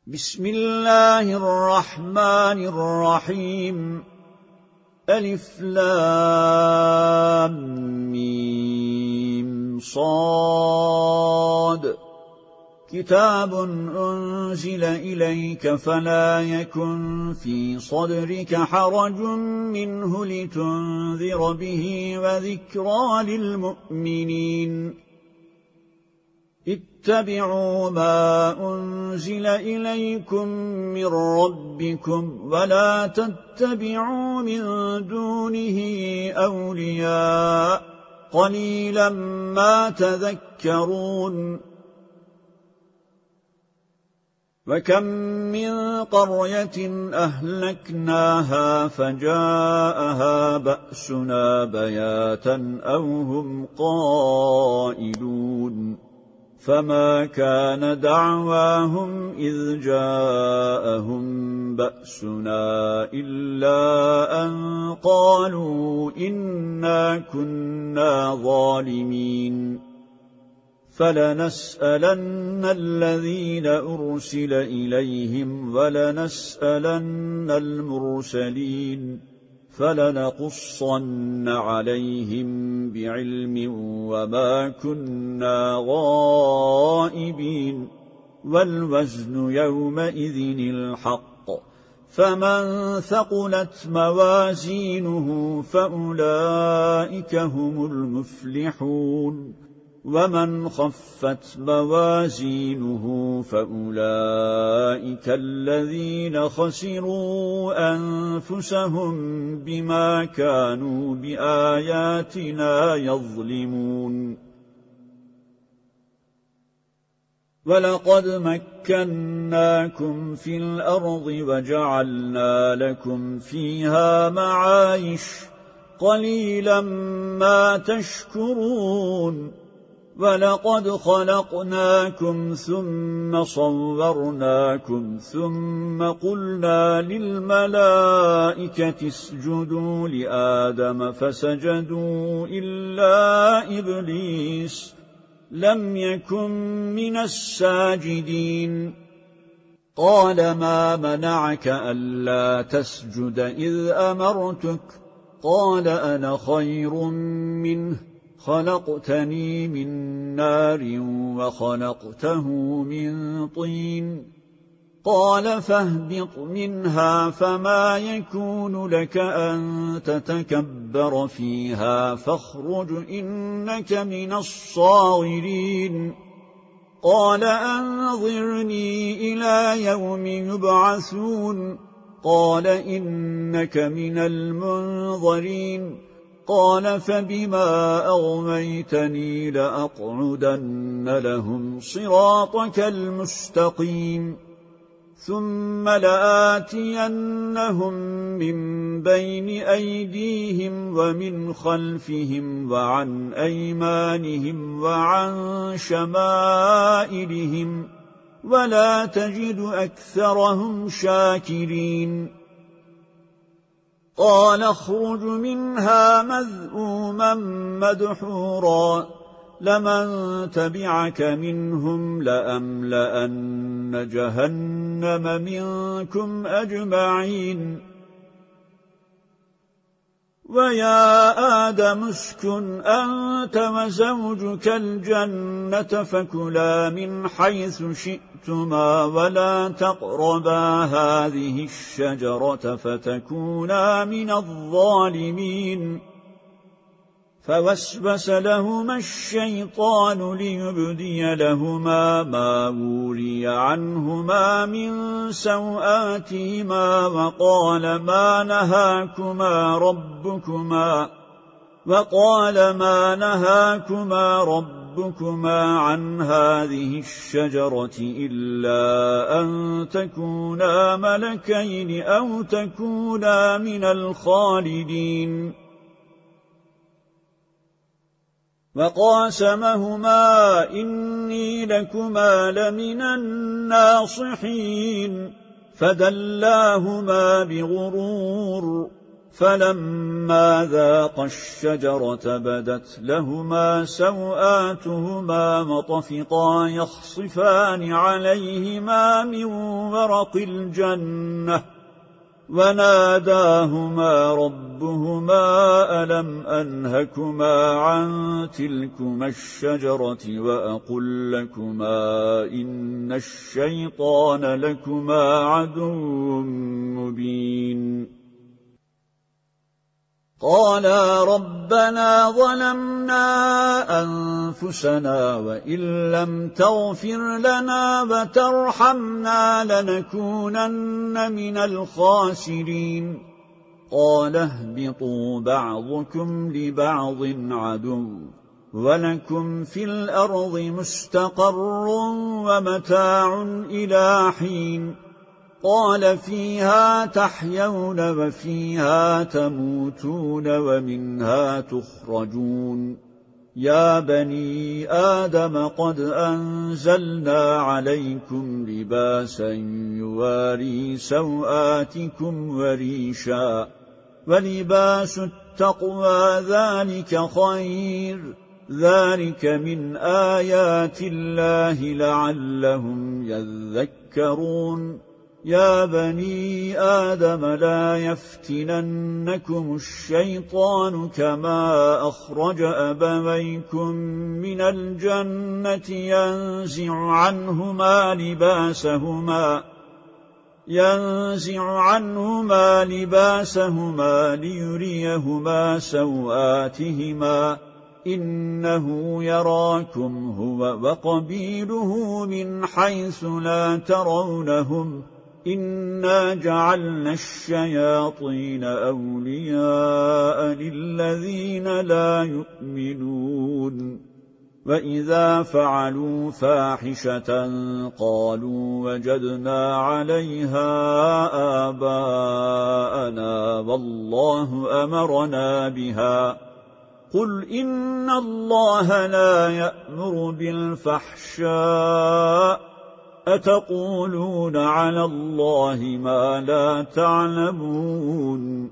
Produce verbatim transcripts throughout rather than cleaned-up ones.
بسم الله الرحمن الرحيم. ألف لام ميم صاد. كتاب أنزل إليك فلا يكن في صدرك حرج منه لتنذر به وذكرى للمؤمنين. اتبعوا ما أنزل إليكم من ربكم ولا تتبعوا من دونه أولياء قليلا ما تذكرون. وكم من قرية أهلكناها فجاءها بأسنا بياتا أو هم قائلون. فما كان دعواهم إذ جاءهم بأسنا إلا أن قالوا إنا كنا ظالمين. فلنسألن الذين أرسل إليهم ولنسألن المرسلين فلنقصن عليهم بعلم وما كنا غائبين. والوزن يومئذ الحق. فمن ثقلت موازينه فأولئك هم المفلحون. ومن خفت موازينه فأولئك الذين خسروا أنفسهم بما كانوا بآياتنا يظلمون. ولقد مكناكم في الأرض وجعلنا لكم فيها معايش قليلا ما تشكرون. ولقد خلقناكم ثم صورناكم ثم قلنا للملائكة اسجدوا لآدم فسجدوا إلا إبليس لم يكن من الساجدين. قال ما منعك ألا تسجد إذ أمرتك؟ قال أنا خير منه خلقتني من نار وخلقته من طين. قال فاهبط منها فما يكون لك أن تتكبر فيها فاخرج إنك من الصاغرين. قال أنظرني إلى يوم يبعثون. قال إنك من المنظرين. قال فبما أغويتني لأقعدن لهم صراطك المستقيم ثم لآتينهم من بين أيديهم ومن خلفهم وعن أيمانهم وعن شمائلهم ولا تجد أكثرهم شاكرين. قال اخرج منها مذءوما مدحورا لمن تبعك منهم لأملأن جهنم منكم أجمعين. ويا آدم اسكن أنت وزوجك الجنة فكلا من حيث شئتما ولا تقربا هذه الشجرة فتكونا من الظالمين. فوسوس لهما الشيطان ليبدي لهما ما وري عنهما من سوآتهما وقال ما نهاكما ربكما وقال ما نهاكما ربكما عن هذه الشجرة إلا أن تكونا ملكين أو تكونا من الخالدين. وقاسمهما إني لكما لمن الناصحين فدلاهما بغرور فلما ذاقا الشجرة بدت لهما سوآتهما وطفقا يخصفان عليهما من ورق الجنة وناداهما ربهما ألم أنهكما عن تلكما الشجرة وأقل لكما إن الشيطان لكما عدو مبين قالا ربنا ظلمنا أنفسنا وإن لم تغفر لنا وترحمنا لنكونن من الخاسرين قال اهبطوا بعضكم لبعض عدو ولكم في الأرض مستقر ومتاع إلى حين قال فيها تحيون وفيها تموتون ومنها تخرجون يا بني آدم قد أنزلنا عليكم لباسا يواري سوآتكم وريشا ولباس التقوى ذلك خير ذلك من آيات الله لعلهم يذكرون يا بني آدم لا يفتننكم الشيطان كما أخرج أبويكم من الجنة ينزع عنهما لباسهما ينزع عنهما لباسهما ليريهما سوآتهما إنه يراكم هو وقبيله من حيث لا ترونهم إنا جعلنا الشياطين أولياء للذين لا يؤمنون وإذا فعلوا فاحشة قالوا وجدنا عليها آباءنا والله أمرنا بها قل إن الله لا يأمر بالفحشاء أتقولون على الله ما لا تعلمون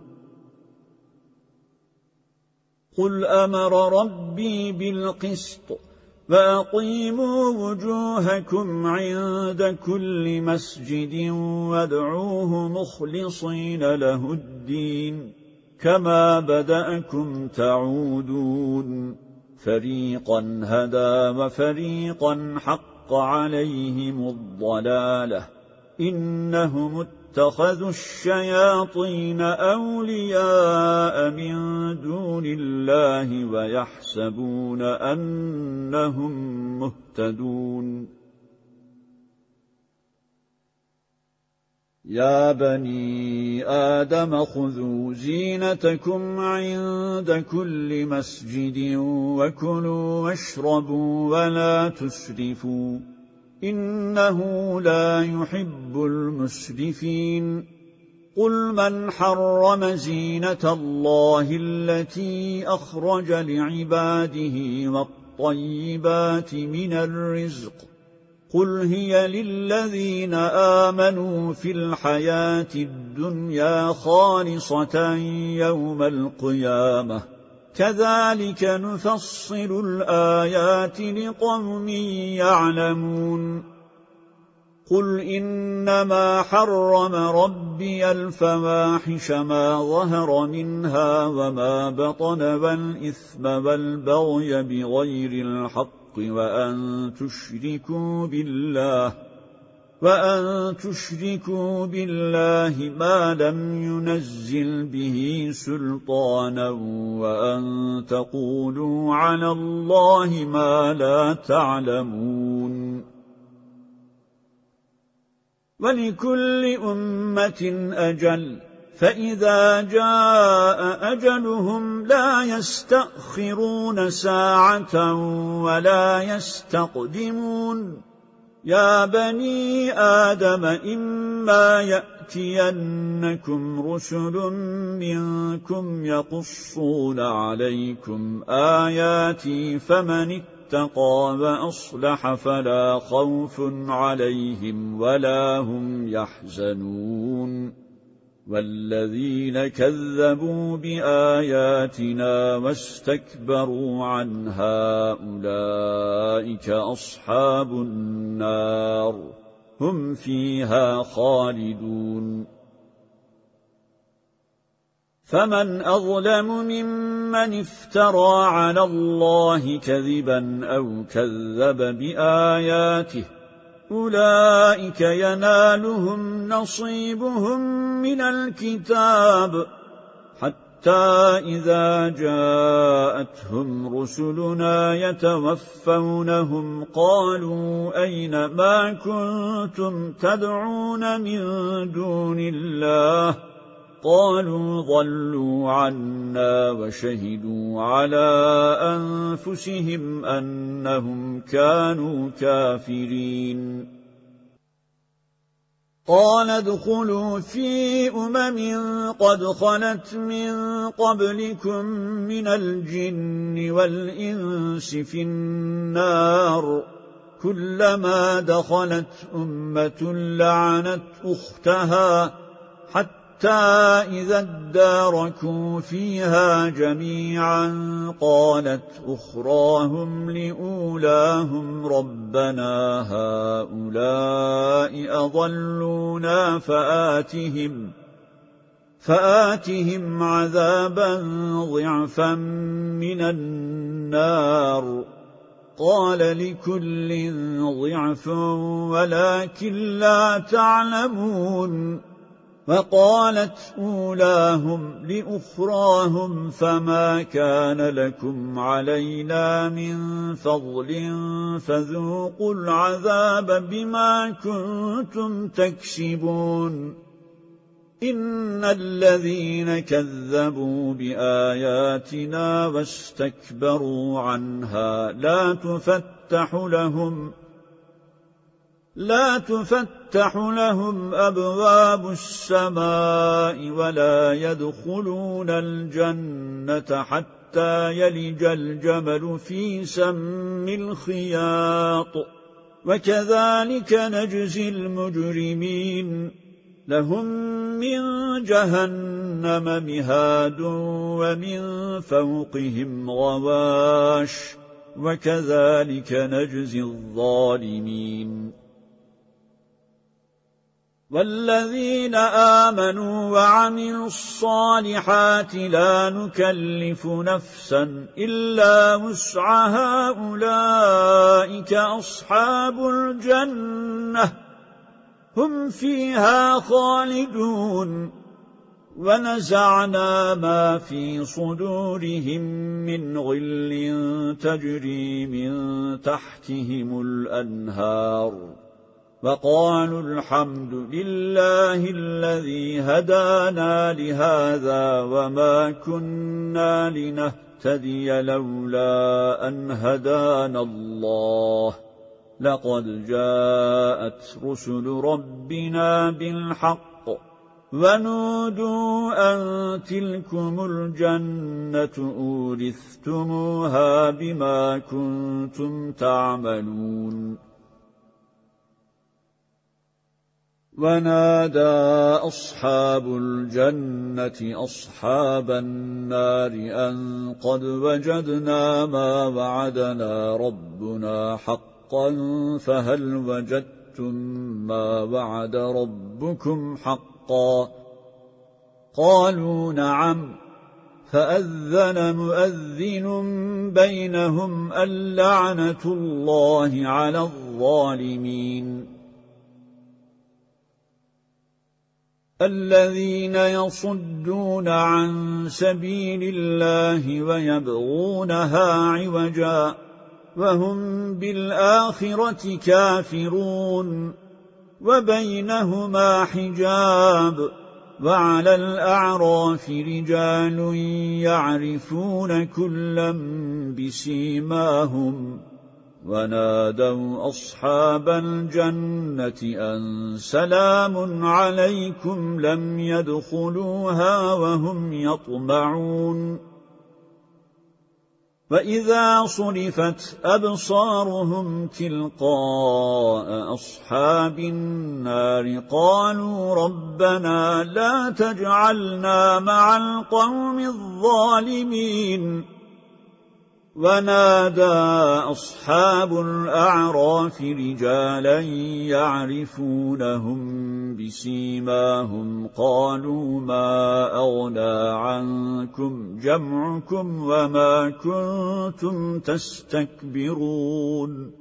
قل أمر ربي بالقسط فأقيموا وجوهكم عند كل مسجد وادعوه مخلصين له الدين كما بدأكم تعودون فريقا هدى وفريقا حق عليهم الضلالة إنهم اتخذوا الشياطين أولياء من دون الله ويحسبون أنهم مهتدون يا بني آدم خذوا زينتكم عند كل مسجد وكلوا واشربوا ولا تسرفوا إنه لا يحب المسرفين قل من حرم زينة الله التي أخرج لعباده والطيبات من الرزق قل هي للذين آمنوا في الحياة الدنيا خالصة يوم القيامة كذلك نفصل الآيات لقوم يعلمون قل إنما حرم ربي الفواحش ما ظهر منها وما بطن والإثم والبغي بغير الحق وأن تشركوا بالله وأن تشركوا بالله ما لم ينزل به سلطانا وأن تقولوا على الله ما لا تعلمون ولكل أمة أجل فإذا جاء أجلهم لا يستأخرون ساعة ولا يستقدمون يا بني آدم إما يأتينكم رسل منكم يقصون عليكم آياتي فمن اتقى وأصلح فلا خوف عليهم ولا هم يحزنون والذين كذبوا بآياتنا واستكبروا عنها أولئك أصحاب النار هم فيها خالدون فمن أظلم ممن افترى على الله كذبا أو كذب بآياته أولئك ينالهم نصيبهم من الكتاب حتى إذا جاءتهم رسلنا يتوفونهم قالوا أين ما كنتم تدعون من دون الله قالوا ضلوا عنا وشهدوا على أنفسهم أنهم كانوا كافرين قال ادخلوا في أمم قد خلت من قبلكم من الجن والإنس في النار كلما دخلت أمة لعنت أختها حتى حتى إذا اداركوا فيها جميعا قالت أخراهم لأولاهم ربنا هؤلاء أضلونا فآتهم فآتهم عذابا ضعفا من النار قال لكل ضعف ولكن لا تعلمون وقالت أولاهم لأخراهم فما كان لكم علينا من فضل فذوقوا العذاب بما كنتم تكسبون إن الذين كذبوا بآياتنا واستكبروا عنها لا تفتح لهم لا تفتح لهم أبواب السماء ولا يدخلون الجنة حتى يلج الجمل في سم الخياط وكذلك نجزي المجرمين لهم من جهنم مهاد ومن فوقهم غواش وكذلك نجزي الظالمين والذين آمنوا وعملوا الصالحات لا نكلف نفسا إلا وسعها أولئك أصحاب الجنة هم فيها خالدون ونزعنا ما في صدورهم من غل تجري من تحتهم الأنهار وقالوا الحمد لله الذي هدانا لهذا وما كنا لنهتدي لولا أن هدانا الله لقد جاءت رسل ربنا بالحق ونودوا أن تلكم الجنة أورثتموها بما كنتم تعملون ونادى أصحاب الجنة أصحاب النار أن قد وجدنا ما وعدنا ربنا حقا فهل وجدتم ما وعد ربكم حقا قالوا نعم فأذن مؤذن بينهم اللعنة الله على الظالمين الذين يصدون عن سبيل الله ويبغونها عوجا وهم بالآخرة كافرون وبينهما حجاب وعلى الأعراف رجال يعرفون كلا بسيماهم ونادوا أصحاب الجنة أن سلام عليكم لم يدخلوها وهم يطمعون وإذا صرفت أبصارهم تلقاء أصحاب النار قالوا ربنا لا تجعلنا مع القوم الظالمين. ونادى أصحاب الأعراف رجالا يعرفونهم بسيماهم قالوا ما أغنى عنكم جمعكم وما كنتم تستكبرون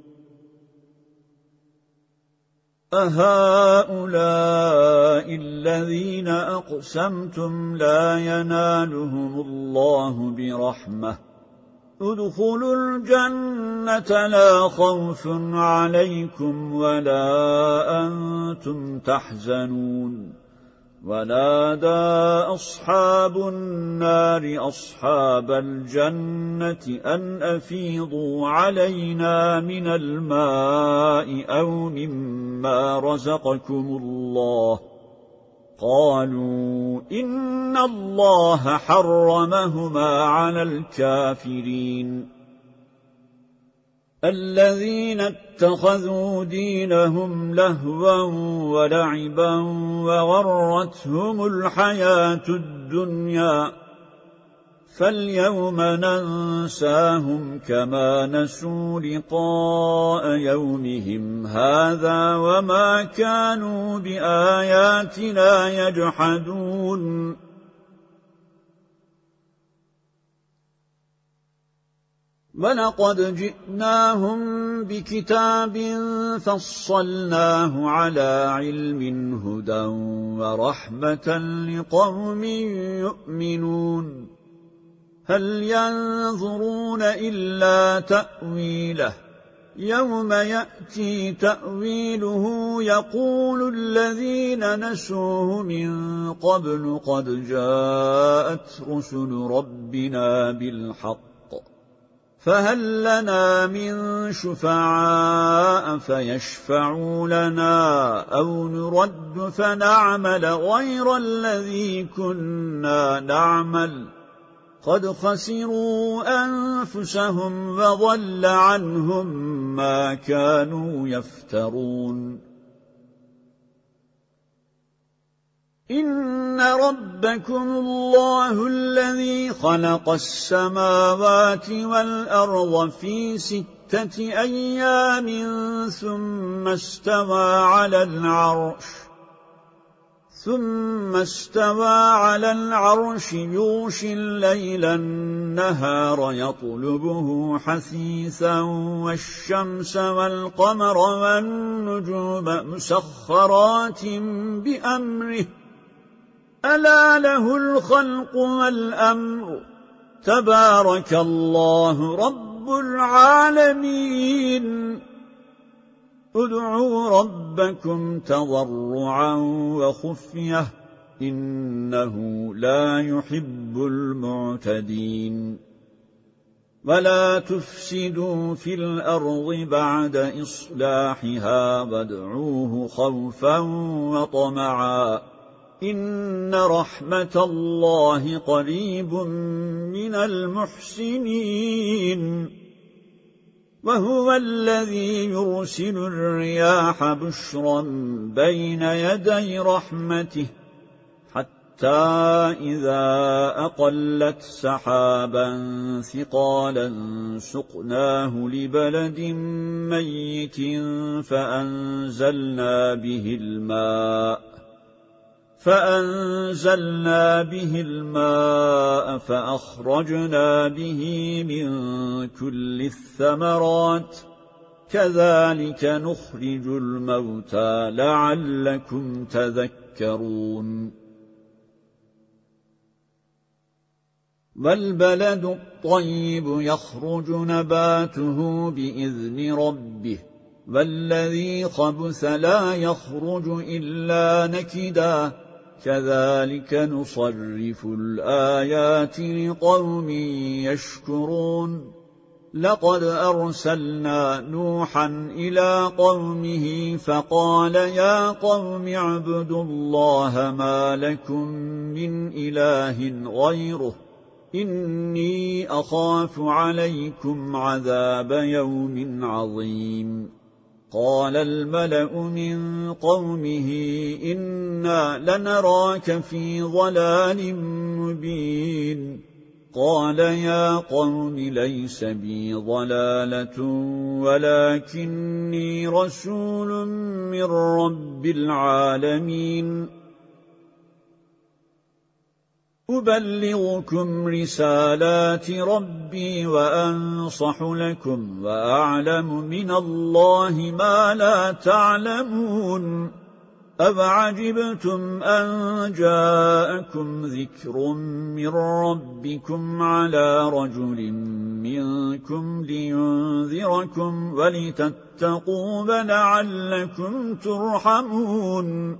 أهؤلاء الذين أقسمتم لا ينالهم الله برحمة ادخلوا الجنة لا خوف عليكم ولا أنتم تحزنون. ونادى أصحاب النار أصحاب الجنة أن أفيضوا علينا من الماء أو مما رزقكم الله قالوا إن الله حرمهما على الكافرين. الذين اتخذوا دينهم لهوا ولعبا وغرتهم الحياة الدنيا فاليوم ننساهم كما نسوا لقاء يومهم هذا وما كانوا بآياتنا يجحدون. ولقد جئناهم بكتاب فصلناه على علم هدى ورحمة لقوم يؤمنون. هل ينظرون إلا تأويله يوم يأتي تأويله يقول الذين نسوه من قبل قد جاءت رسل ربنا بالحق فهل لنا من شفعاء فيشفعوا لنا أو نرد فنعمل غير الذي كنا نعمل قد خسروا أنفسهم وضل عنهم ما كانوا يفترون. إن ربكم الله الذي خلق السماوات والأرض في ستة أيام ثم استوى على العرش ثم استوى على العرش يغشي الليل النهار يطلبه حثيثا والشمس والقمر والنجوم مسخرات بأمره ألا له الخلق والأمر تبارك الله رب العالمين. ادعوا ربكم تضرعا وخفية إنه لا يحب المعتدين. ولا تفسدوا في الأرض بعد إصلاحها وادعوه خوفا وطمعا إن رحمة الله قريب من المحسنين. وهو الذي يرسل الرياح بشرا بين يدي رحمته حتى إذا أقلت سحابا ثقالا سقناه لبلد ميت فأنزلنا به الماء فأنزلنا به الماء فأخرجنا به من كل الثمرات كذلك نخرج الموتى لعلكم تذكرون. والبلد الطيب يخرج نباته بإذن ربه والذي خبث لا يخرج إلا نكدا كذلك نصرف الآيات لقوم يشكرون. لقد أرسلنا نوحا إلى قومه فقال يا قوم اعبدوا الله ما لكم من إله غيره إني أخاف عليكم عذاب يوم عظيم. قال الملأ من قومه إنا لنراك في ضلال مبين. قال يا قوم ليس بي ضلالة ولكني رسول من رب العالمين أبلغكم رسالات ربي وأنصح لكم وأعلم من الله ما لا تعلمون. أفعجبتم أن جاءكم ذكر من ربكم على رجل منكم لينذركم ولتتقوا ولعلكم ترحمون.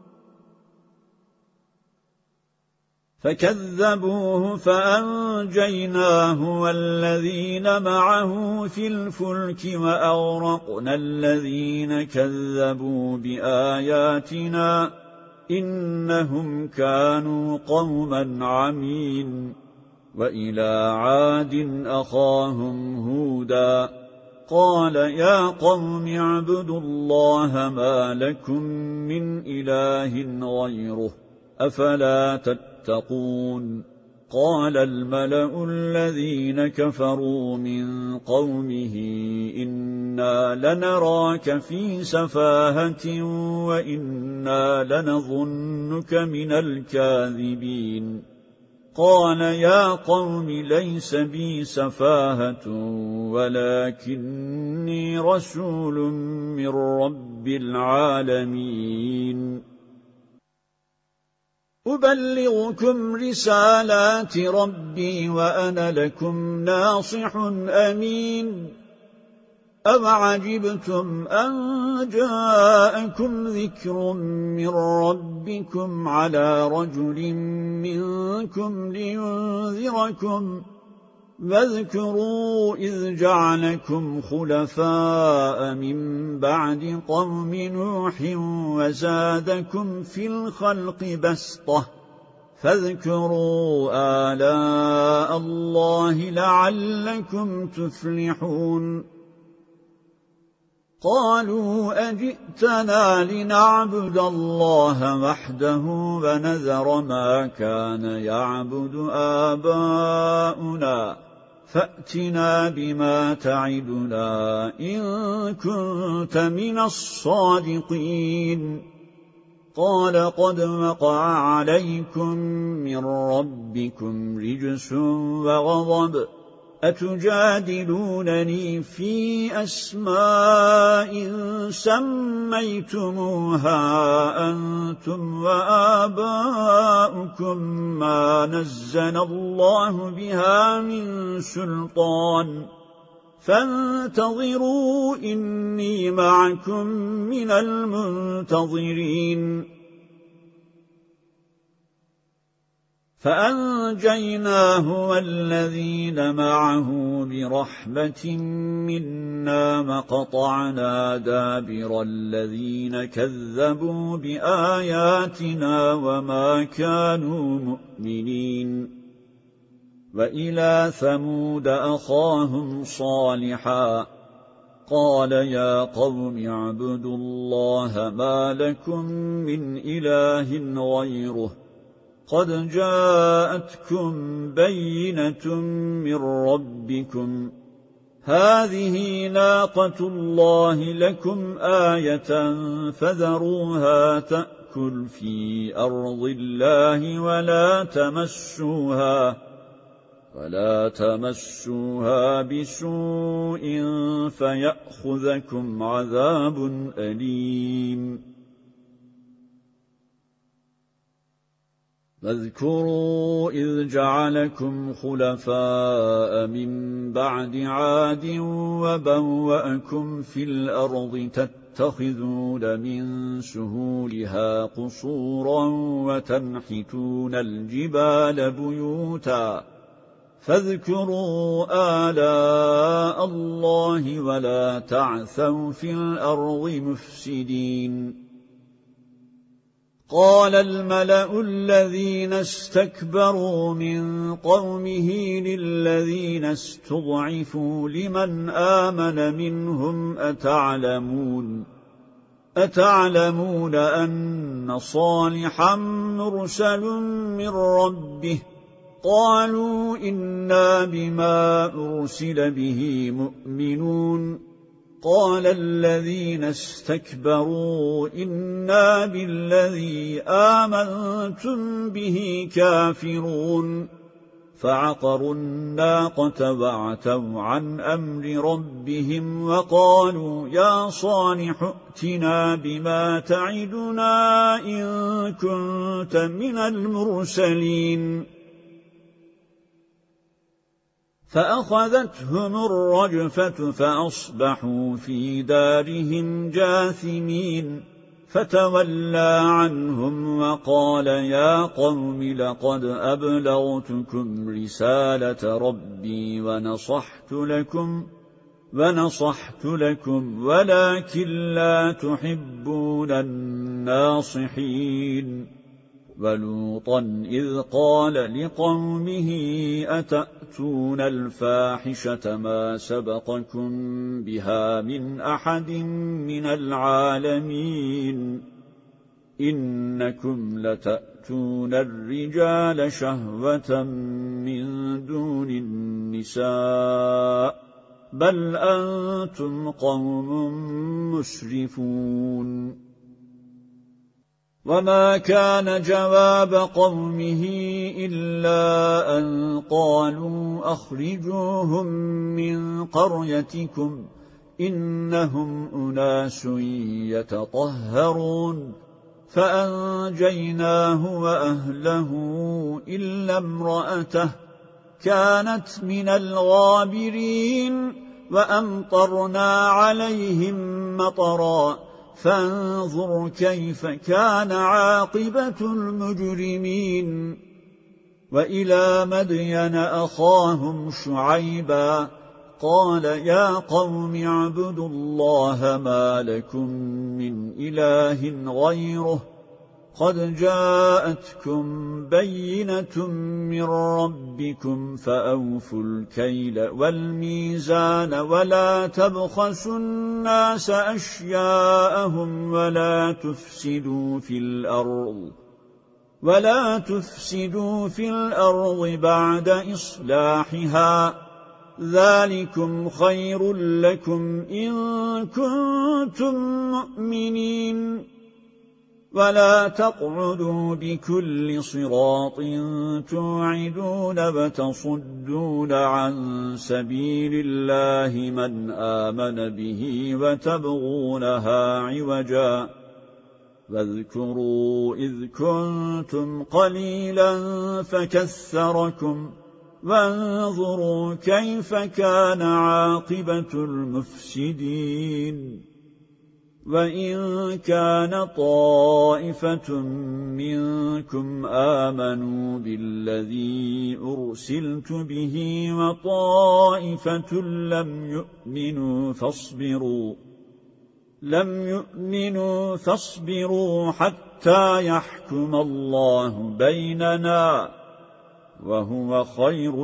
فكذبوه فأنجيناه والذين معه في الفلك وأغرقنا الذين كذبوا بآياتنا إنهم كانوا قوما عمين. وإلى عاد أخاهم هودا قال يا قوم اعبدوا الله ما لكم من إله غيره أفلا تتقون. قال الملأ الذين كفروا من قومه إنا لنراك في سفاهة وإنا لنظنك من الكاذبين. قال يا قوم ليس بي سفاهة ولكني رسول من رب العالمين أبلغكم رسالات ربي وأنا لكم ناصح أمين. أَوَعَجِبْتُمْ أَنْ جَاءَكُمْ ذِكْرٌ مِّنْ رَبِّكُمْ عَلَى رَجُلٍ مِّنْكُمْ لِيُنذِرَكُمْ واذكروا إذ جعلكم خلفاء من بعد قوم نوح وزادكم في الخلق بسطة فاذكروا آلاء الله لعلكم تفلحون. قالوا أجئتنا لنعبد الله وحده ونذر ما كان يعبد آباؤنا فأتنا بما تعدنا إن كنت من الصادقين. قال قد وقع عليكم من ربكم رجس وغضب أتجادلونني في أسماء سميتموها أنتم وآباؤكم ما نزل الله بها من سلطان فانتظروا إني معكم من المنتظرين. فأنجيناه والذين معه برحمة منا وقطعنا دابر الذين كذبوا بآياتنا وما كانوا مؤمنين. وإلى ثمود أخاهم صالحا قال يا قوم اعبدوا الله ما لكم من إله غيره قد جاءتكم بينة من ربكم هذه ناقة الله لكم آية فذروها تأكل في أرض الله ولا تمسوها ولا تمسوها بسوء فيأخذكم عذاب أليم. واذكروا إذ جعلكم خلفاء من بعد عاد وبوأكم في الأرض تتخذون من سهولها قصورا وتنحتون الجبال بيوتا فاذكروا آلاء الله ولا تعثوا في الأرض مفسدين. قال الملأ الذين استكبروا من قومه للذين استضعفوا لمن آمن منهم أتعلمون أتعلمون أن صالحا مرسل من ربه قالوا إنا بما أرسل به مؤمنون قال الذين استكبروا إنا بالذي آمنتم به كافرون فعقروا الناقة وعتوا عن أمر ربهم وقالوا يا صالح ائتنا بما تعدنا إن كنت من المرسلين فأخذتهم الرجفة فأصبحوا في دارهم جاثمين فتولى عنهم وقال يا قوم لقد أبلغتكم رسالة ربي ونصحت لكم ونصحت لكم ولكن لا تحبون الناصحين ولوطا إذ قال لقومه أتأتون الفاحشة ما سبقكم بها من أحد من العالمين إنكم لتأتون الرجال شهوة من دون النساء بل أنتم قوم مسرفون وما كان جواب قومه إلا أن قالوا أخرجوهم من قريتكم إنهم أناس يتطهرون فأنجيناه وأهله إلا امرأته كانت من الغابرين وأمطرنا عليهم مطرا فانظر كيف كان عاقبة المجرمين وإلى مدين أخاهم شعيبا قال يا قوم اعبدوا الله ما لكم من إله غيره قد جاءتكم بينة من ربكم فأوفوا الكيل والميزان ولا تبخسوا الناس أشياءهم ولا تفسدوا في الأرض ولا تفسدوا في الأرض بعد إصلاحها ذلكم خير لكم إن كنتم مؤمنين ولا تقعدوا بكل صراط توعدون وتصدون عن سبيل الله من آمن به وتبغونها عوجا واذكروا إذ كنتم قليلا فكثركم وانظروا كيف كان عاقبة المفسدين وإن كان طائفة منكم آمنوا بالذي أرسلت به وطائفة لم يؤمنوا فاصبروا لم يؤمنوا فاصبروا حتى يحكم الله بيننا وهو خير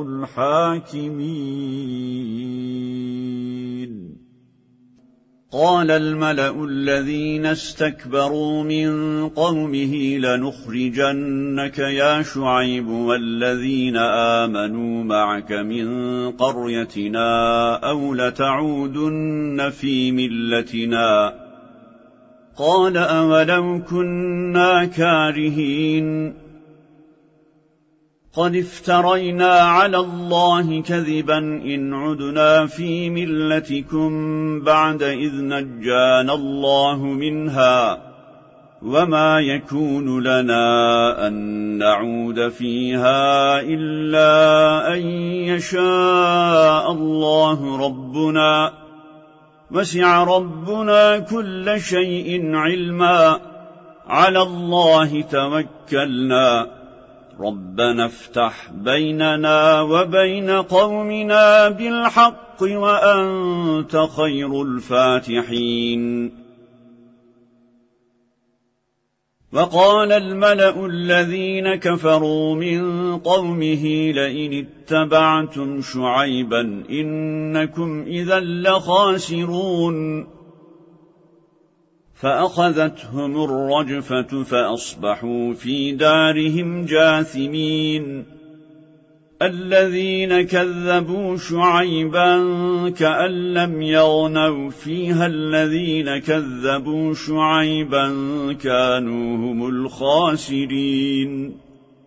الحاكمين قال الملأ الذين استكبروا من قومه لنخرجنك يا شعيب والذين آمنوا معك من قريتنا أو لتعودن في ملتنا قال أولو كنا كارهين قد افترينا على الله كذبا إن عدنا في ملتكم بعد إذ نجانا الله منها وما يكون لنا أن نعود فيها إلا أن يشاء الله ربنا وسع ربنا كل شيء علما على الله توكلنا ربنا افتح بيننا وبين قومنا بالحق وأنت خير الفاتحين وقال الملأ الذين كفروا من قومه لئن اتبعتم شعيبا إنكم إذا لخاسرون فأخذتهم الرجفة فأصبحوا في دارهم جاثمين الذين كذبوا شعيبا كأن لم يغنوا فيها الذين كذبوا شعيبا كانوا هم الخاسرين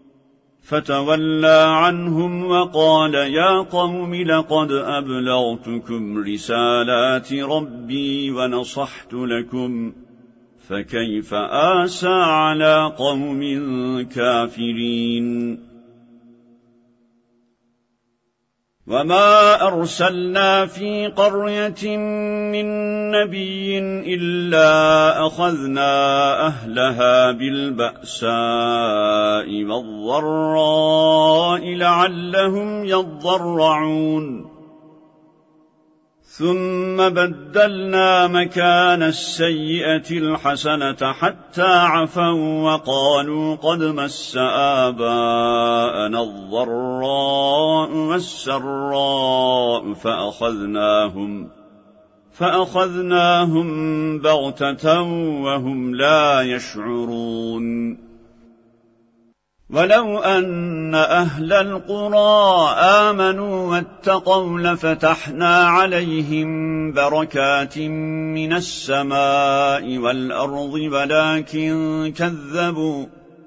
فتولى عنهم وقال يا قوم لقد أبلغتكم رسالات ربي ونصحت لكم فكيف آسى على قوم كافرين وما أرسلنا في قرية من نبي إلا أخذنا أهلها بالبأساء والضراء لعلهم يضرعون ثم بدلنا مكان السيئة الحسنة حتى عفوا وقالوا قد مس آباءنا الضراء والسراء فأخذناهم فأخذناهم بغتة وهم لا يشعرون ولو أن أهل القرى آمنوا واتقوا لفتحنا عليهم بركات من السماء والأرض ولكن كذبوا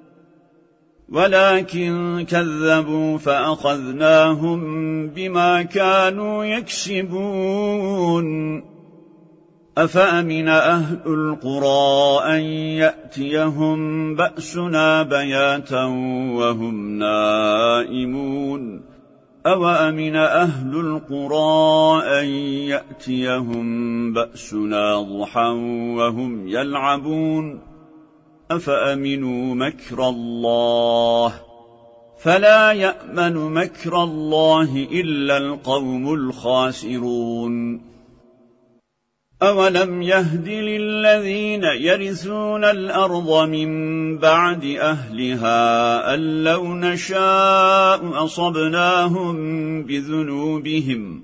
ولكن كذبوا فأخذناهم بما كانوا يكسبون أفأمن أهل القرى أن يأتيهم بأسنا بياتا وهم نائمون أو أمن أهل القرى أن يأتيهم بأسنا ضحى وهم يلعبون أفأمنوا مكر الله فلا يأمن مكر الله إلا القوم الخاسرون أولم يهد للذين يرثون الأرض من بعد أهلها أن لو نشاء أصبناهم بذنوبهم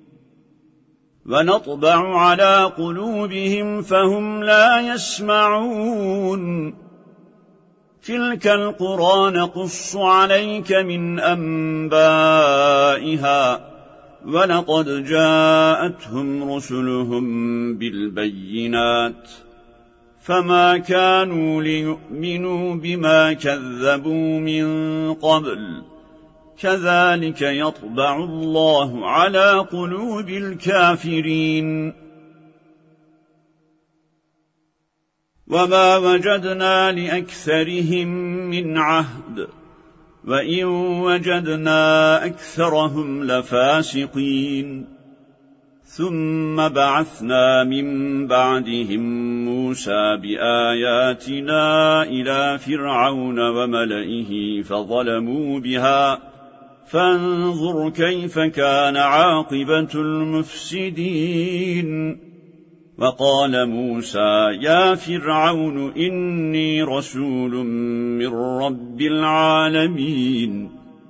ونطبع على قلوبهم فهم لا يسمعون تلك القرى نقص عليك من أنبائها ولقد جاءتهم رسلهم بالبينات فما كانوا ليؤمنوا بما كذبوا من قبل كذلك يطبع الله على قلوب الكافرين وما وجدنا لأكثرهم من عهد وإن وجدنا أكثرهم لفاسقين ثم بعثنا من بعدهم موسى بآياتنا إلى فرعون وملئه فظلموا بها فانظر كيف كان عاقبة المفسدين وقال موسى يا فرعون إني رسول من رب العالمين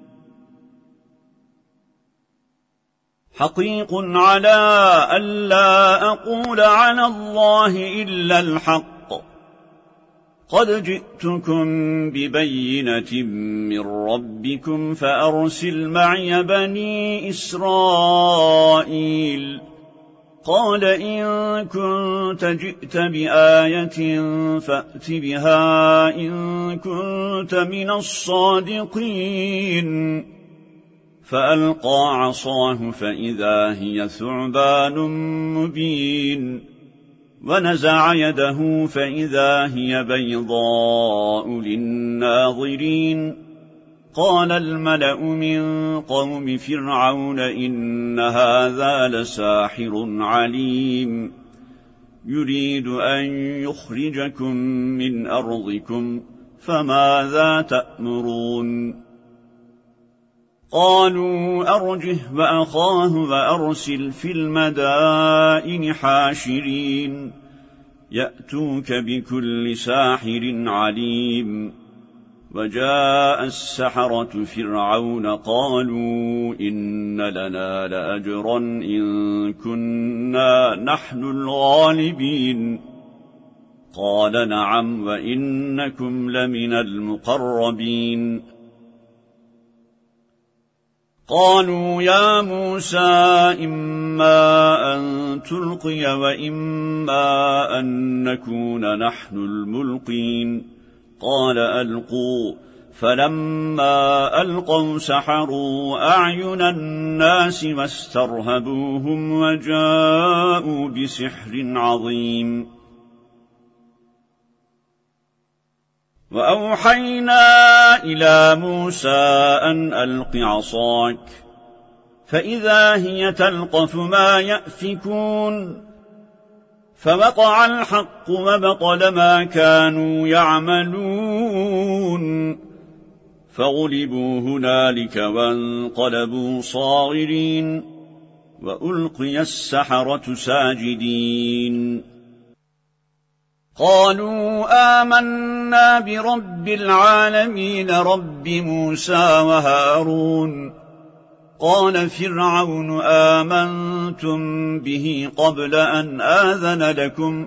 حقيق على ألا أقول على الله إلا الحق قد جئتكم ببينة من ربكم فأرسل معي بني إسرائيل قال إن كنت جئت بآية فأت بها إن كنت من الصادقين فألقى عصاه فإذا هي ثعبان مبين ونزع يده فإذا هي بيضاء للناظرين قال الملأ من قوم فرعون إن هذا لساحر عليم يريد أن يخرجكم من أرضكم فماذا تأمرون قالوا أرجه وأخاه وأرسل في المدائن حاشرين يأتوك بكل ساحر عليم. وجاء السحرة فرعون قالوا إن لنا لأجرا إن كنا نحن الغالبين. قال نعم وإنكم لمن المقربين. قالوا يا موسى إما أن تلقي وإما أن نكون نحن الملقين. قال ألقوا. فلما ألقوا سحروا أعين الناس واسترهبوهم وجاءوا بسحر عظيم. وأوحينا إلى موسى أن ألق عصاك فإذا هي تلقف ما يأفكون. فوقع الحق وبطل ما كانوا يعملون. فغلبوا هنالك وانقلبوا صاغرين وألقي السحرة ساجدين. قالوا آمنا برب العالمين رب موسى وهارون. قال فرعون آمنتم به قبل أن آذن لكم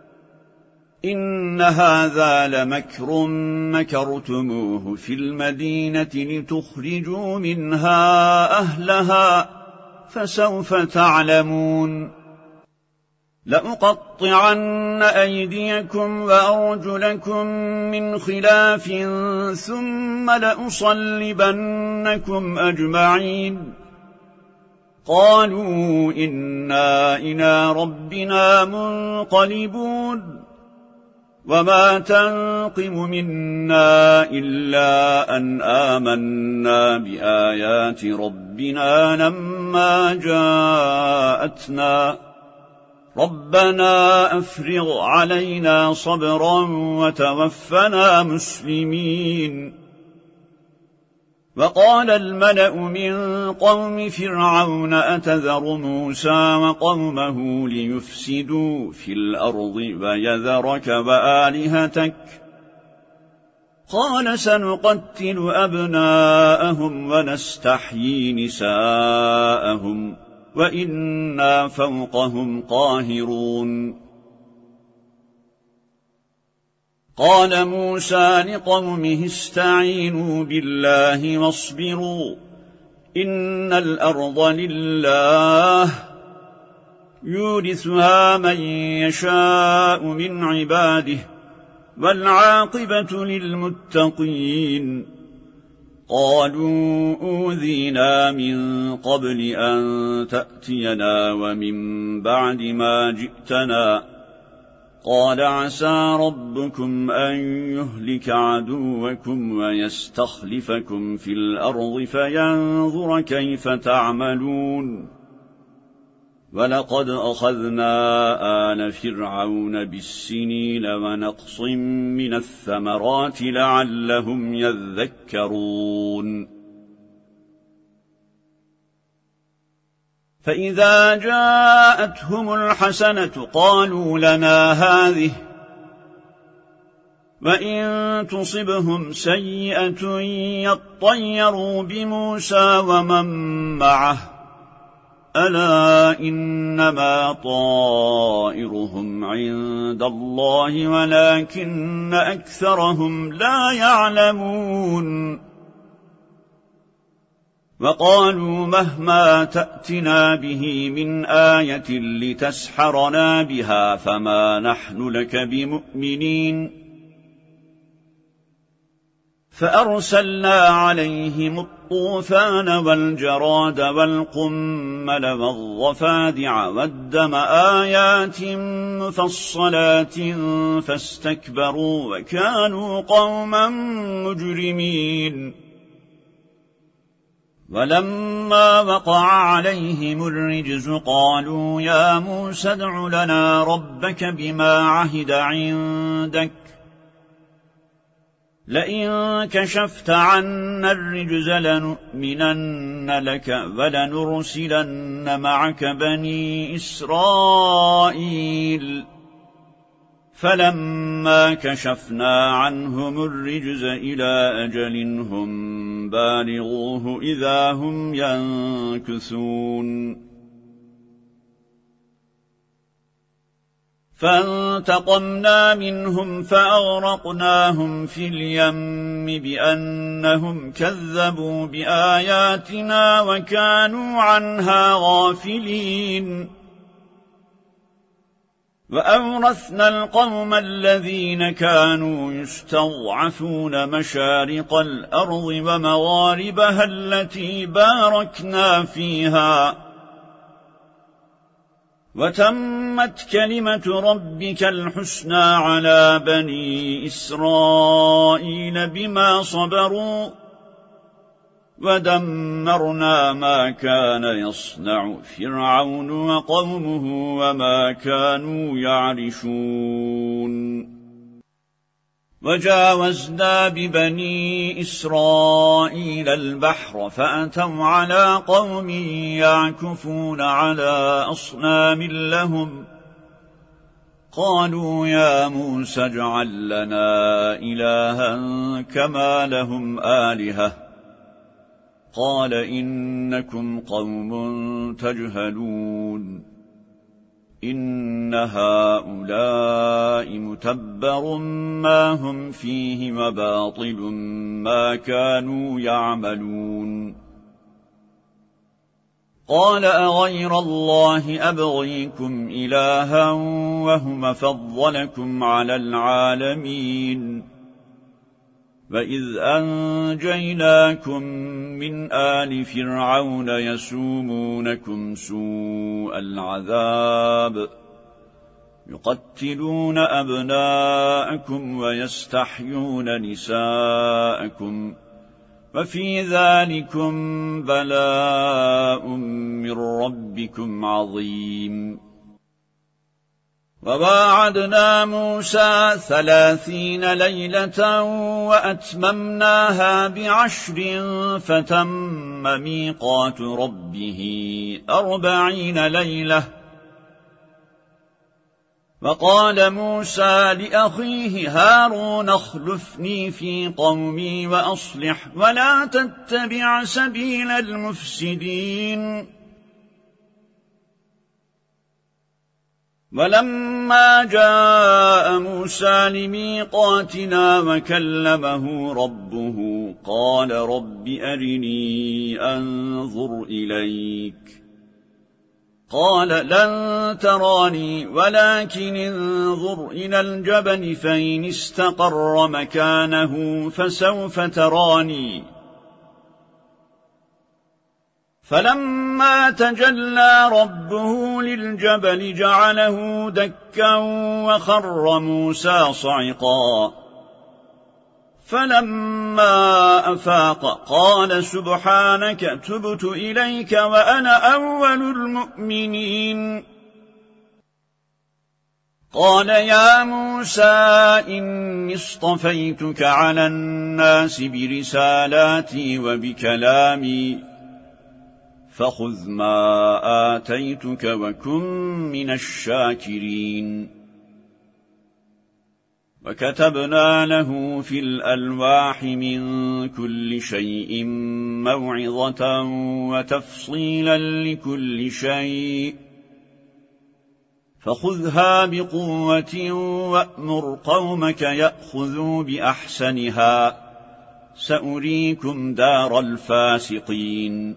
إن هذا لمكر مكرتموه في المدينة لتخرجوا منها أهلها فسوف تعلمون. لأقطعن أيديكم وأرجلكم من خلاف ثم لأصلبنكم أجمعين. قالوا إنا إلى ربنا منقلبون. وما تنقم منا إلا أن آمنا بآيات ربنا لما جاءتنا. ربنا أفرغ علينا صبرا وتوفنا مسلمين. وقال الملأ من قوم فرعون أتذر موسى وقومه ليفسدوا في الأرض ويذرك وآلهتك. قال سنقتل أبناءهم ونستحيي نساءهم وإنا فوقهم قاهرون. قال موسى لقومه استعينوا بالله واصبروا إن الأرض لله يورثها من يشاء من عباده والعاقبة للمتقين. قالوا أوذينا من قبل أن تأتينا ومن بعد ما جئتنا. قال عسى ربكم أن يهلك عدوكم ويستخلفكم في الأرض فينظر كيف تعملون. ولقد أخذنا آل فرعون بالسنين ونقص من الثمرات لعلهم يذكرون. فإذا جاءتهم الحسنة قالوا لنا هذه وإن تصبهم سيئة يطيروا بموسى ومن معه ألا إنما طائرهم عند الله ولكن أكثرهم لا يعلمون. وقالوا مهما تأتنا به من آية لتسحرنا بها فما نحن لك بمؤمنين. فأرسلنا عليهم الطوفان والجراد والقمل والضفادع والدم آيات مفصلات فاستكبروا وكانوا قوما مجرمين. ولما وقع عليهم الرجز قالوا يا موسى ادع لنا ربك بما عهد عندك لئن كشفت عنا الرجز لنؤمنن لك ولنرسلن معك بني إسرائيل. فلما كشفنا عنهم الرجز إلى أجل هم بالغوه إذا هم ينكثون فانتقمنا منهم فأغرقناهم في اليم بأنهم كذبوا بآياتنا وكانوا عنها غافلين وأورثنا القوم الذين كانوا يستضعفون مشارق الأرض ومغاربها التي باركنا فيها وتمت كلمة ربك الحسنى على بني إسرائيل بما صبروا ودمرنا ما كان يصنع فرعون وقومه وما كانوا يعرشون وجاوزنا ببني إسرائيل البحر فأتوا على قوم يعكفون على أصنام لهم قالوا يا موسى اجعل لنا إلها كما لهم آلهة قال إنكم قوم تجهلون إن هؤلاء متبر ما هم فيه وباطل ما كانوا يعملون قال أغير الله أبغيكم إلها وهم فضلكم على العالمين وإذ أنجيناكم من آل فرعون يسومونكم سوء العذاب يقتلون أبناءكم ويستحيون نساءكم وفي ذلكم بلاء من ربكم عظيم وواعدنا موسى ثلاثين ليلة وأتممناها بعشر فتم ميقات ربه أربعين ليلة وقال موسى لأخيه هارون اخلفني في قومي وأصلح ولا تتبع سبيل المفسدين ولما جاء موسى لميقاتنا وكلمه ربه قال رب أرني أنظر إليك قال لن تراني ولكن انظر إلى الجبل فإن استقر مكانه فسوف تراني فلما تجلى ربه للجبل جعله دكا وخر موسى صعقا فلما أفاق قال سبحانك تبت إليك وأنا أول المؤمنين قال يا موسى إني اصطفيتك على الناس برسالاتي وبكلامي فخذ ما آتيتك وكن من الشاكرين وكتبنا له في الألواح من كل شيء موعظة وتفصيلا لكل شيء فخذها بقوة وأمر قومك يأخذوا بأحسنها سأريكم دار الفاسقين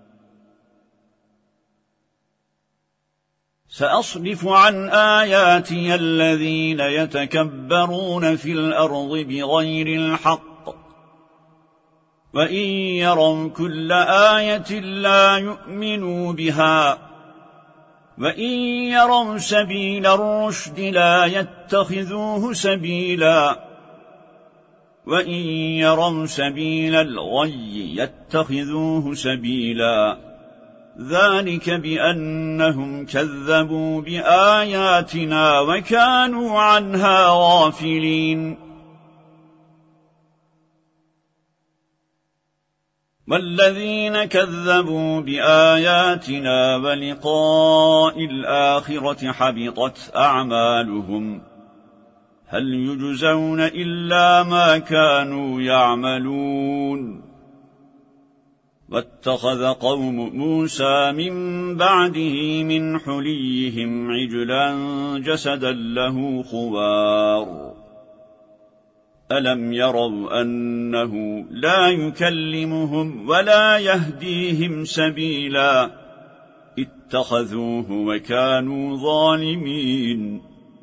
سأصرف عن آياتي الذين يتكبرون في الأرض بغير الحق وإن يروا كل آية لا يؤمنوا بها وإن يروا سبيل الرشد لا يتخذوه سبيلا وإن يروا سبيل الغي يتخذوه سبيلا ذلك بأنهم كذبوا بآياتنا وكانوا عنها غافلين والذين كذبوا بآياتنا ولقاء الآخرة حبطت أعمالهم هل يجزون إلا ما كانوا يعملون واتخذ قوم موسى من بعده من حليهم عجلا جسدا له خوار ألم يروا أنه لا يكلمهم ولا يهديهم سبيلا اتخذوه وكانوا ظالمين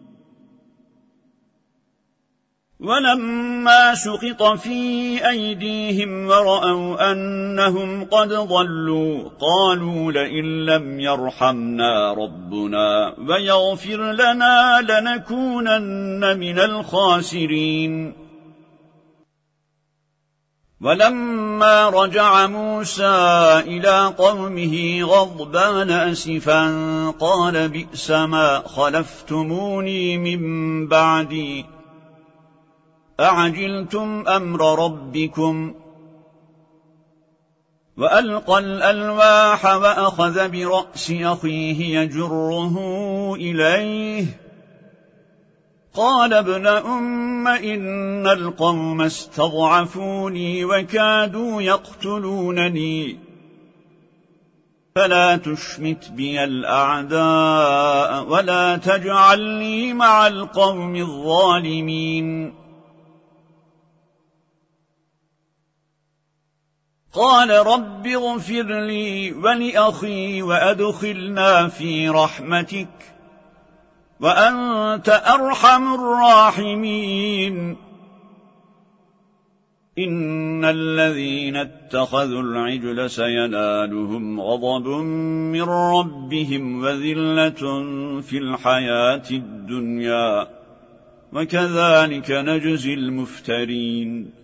ولما سقط في أيديهم ورأوا أنهم قد ضلوا قالوا لئن لم يرحمنا ربنا ويغفر لنا لنكونن من الخاسرين ولما رجع موسى إلى قومه غضبان أسفا قال بئس ما خلفتموني من بعدي أعجلتم أمر ربكم وألقى الألواح وأخذ برأس أخيه يجره إليه قال ابن أم إن القوم استضعفوني وكادوا يقتلونني فلا تشمت بي الأعداء ولا تجعلني مع القوم الظالمين قال رب اغفر لي ولأخي وأدخلنا في رحمتك وأنت أرحم الراحمين إن الذين اتخذوا العجل سينالهم غضب من ربهم وذلة في الحياة الدنيا وكذلك نجزي المفترين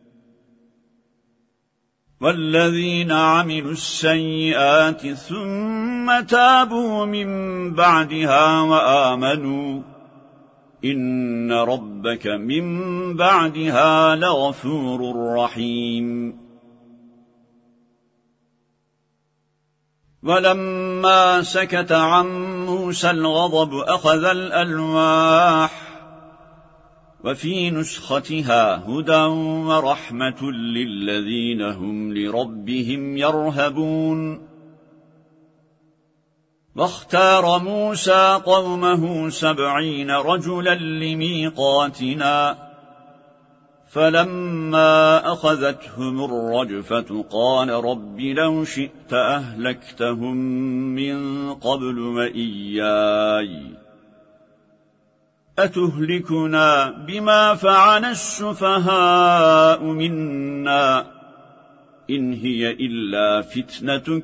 والذين عملوا السيئات ثم تابوا من بعدها وآمنوا إن ربك من بعدها لغفور رحيم ولما سكت عن موسى الغضب أخذ الألواح وفي نسختها هدى ورحمة للذين هم لربهم يرهبون واختار موسى قومه سبعين رجلا لميقاتنا فلما أخذتهم الرجفة قال رب لو شئت أهلكتهم من قبل وإياي أتهلكنا بما فعل السفهاء منا إن هي إلا فتنتك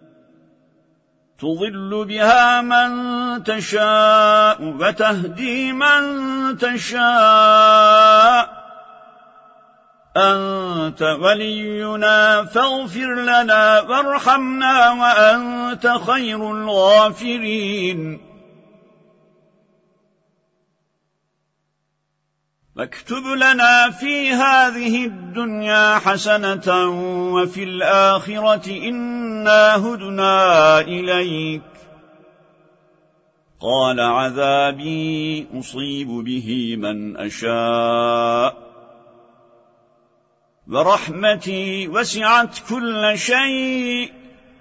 تضل بها من تشاء وتهدي من تشاء أنت ولينا فاغفر لنا وارحمنا وأنت خير الغافرين واكتب لنا في هذه الدنيا حسنة وفي الآخرة إنا هدنا إليك قال عذابي أصيب به من أشاء ورحمتي وسعت كل شيء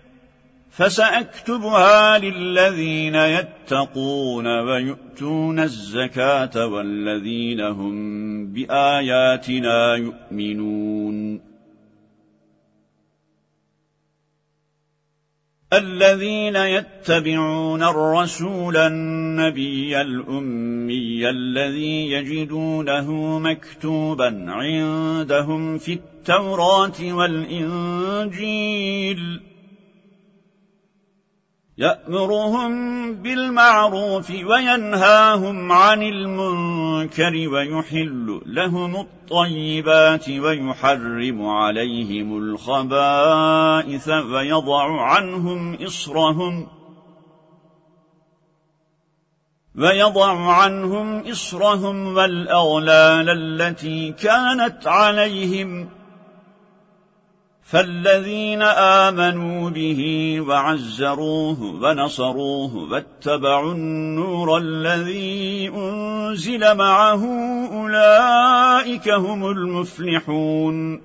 فسأكتبها للذين يتقون ويؤتون الزكاة والذين هم بآياتنا يؤمنون الذين يتبعون الرسول النبي الأمي الذي يجدونه مكتوبا عندهم في التوراة والإنجيل يأمرهم بالمعروف وينهاهم عن المنكر ويحل لهم الطيبات ويحرم عليهم الخبائث ويضع عنهم إصرهم ويضع عنهم إصرهم والأغلال التي كانت عليهم فالذين آمنوا به وعزروه ونصروه واتبعوا النور الذي أنزل معه أولئك هم المفلحون.